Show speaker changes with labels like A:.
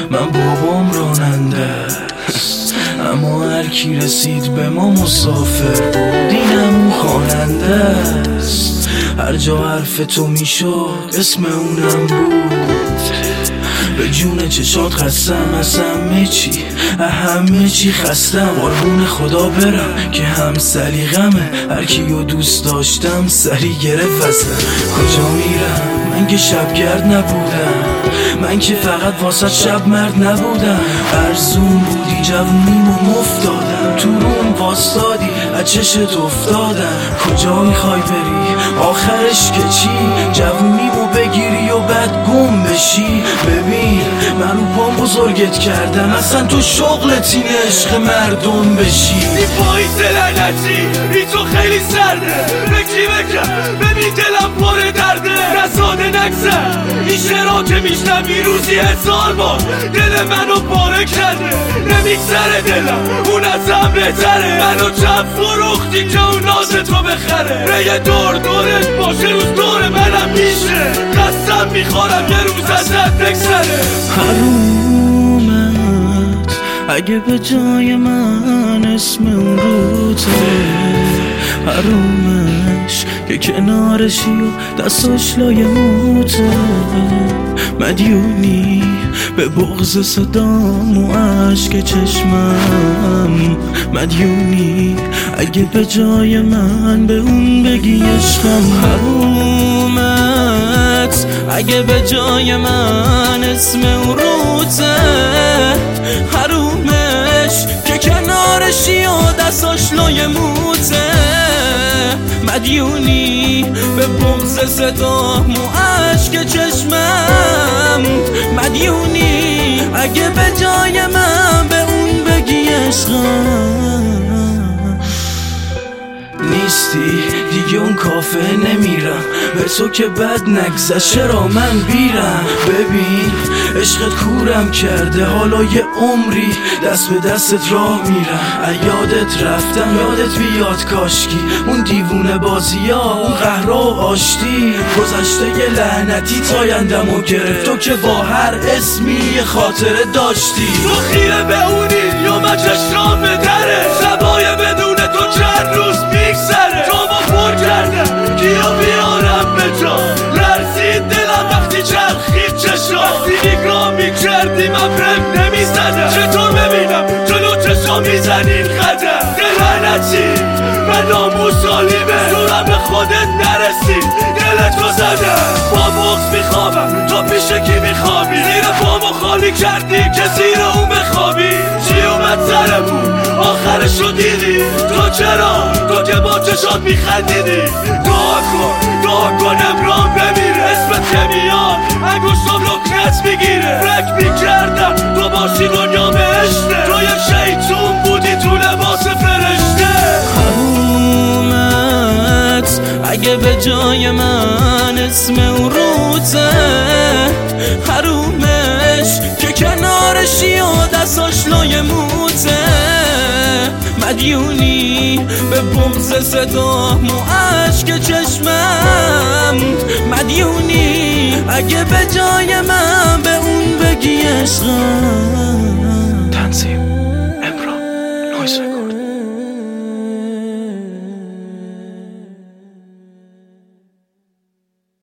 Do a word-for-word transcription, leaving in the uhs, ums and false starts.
A: من بابام راننده است، اما هر کی رسید به ما مسافر بود، اینم خواننده است. هر جا حرف تو میشد اسم اونم بود. به جون چشات خستم از همه چی، همه چی خستم. قربون خدا برم که هم سلیقمه، هر کیو دوست داشتم سری گرفت وصلم. کجا میرم من که شبگرد نبودم، من که فقط واسه شب مرد نبودم. ارزون بودی جوونیمو مفت دادم، تو روم واسادی از چشت افتادم. کجا میخوای بری آخرش که چی؟ جوونیمو بگیری و بعد گم بشی. ببین من رو پام بزرگت کردم، اصلا تو شغلت اینه عشق مردم بشی.
B: این پاییز لعنتی این تو خیلی سرده، بکی بکن ببین دلم پر درده. نزاده نگذر این شعرها که میشنوی روزی هزار بار دل منو پاره کرده. نمیگذره دلم اون ازم بهتره، منو چند فروختی که اون ناز تو بخره. ریه دور دورت باشه روز دور منم میشه، قسم میخورم یه روز ازت بگذره.
A: حرومت اگه به جای من اسم اون روته، حرومش که کنارشی و دستاش لای موته. مدیونی به بغض صدام و عشق چشمم، مدیونی اگه به جای من به اون بگی عشقم. حرومت اگه به جای من اسم اون روته، حرومش که کنارشی و دستاش لای موته. مدیونی به بغض صدام و عشق چشمم، مدیونی اگه به جای من به اون بگی عشقم. نیستی دیگه اون کافه نمیرم، به تو که بد نگذشت چرا من بیرم. ببین عشقت کورم کرده، حالا یه عمری دست به دستت راه میرم. یادت رفتم یادت بیاد کاشکی، اون دیوونه بازی ها اون قهرا و آشتی. گذشته یه لعنتی تایندمو گرفت، تو که با هر اسمی یه خاطره داشتی.
B: تو خیره به اونی یا من چشام به دره، شبای بدون تو چند روز میگذره. تو ما پر کردم کیا بیارم به جا، لرزید دلم وقتی چرخید چشا. وقتی نگاه میکردی من برم نمیزدم، چطور ببینم جلو چشا میزنین قدم. دلعنتی من ناموسالیمه، زورم به خودت نرسید دلتو زدم. با بغض میخوابم تو پیش کی میخوابی، زیر پامو خالی کردی که زیر اون بخوابی. چی اومد سرمون آخرشو دیدی، تو چرا تو که با چشات میخندیدی. دعا کن دعا کن امران بمیره، اسمت که میاد انگوشتم لکنت میگیره. فکر میکردم تو باشی دنیا بهشته، تو یه شیطون بودی تو لباس فرشته.
A: حرومت اگه به جای من اسم اون روته، حرومش که کنارشی و دستاش لای موته. مدیونی به بغض صدام و عشق چشمم، مدیونی اگه به جای من به اون بگی عشقم.
C: تنظیم امران نویز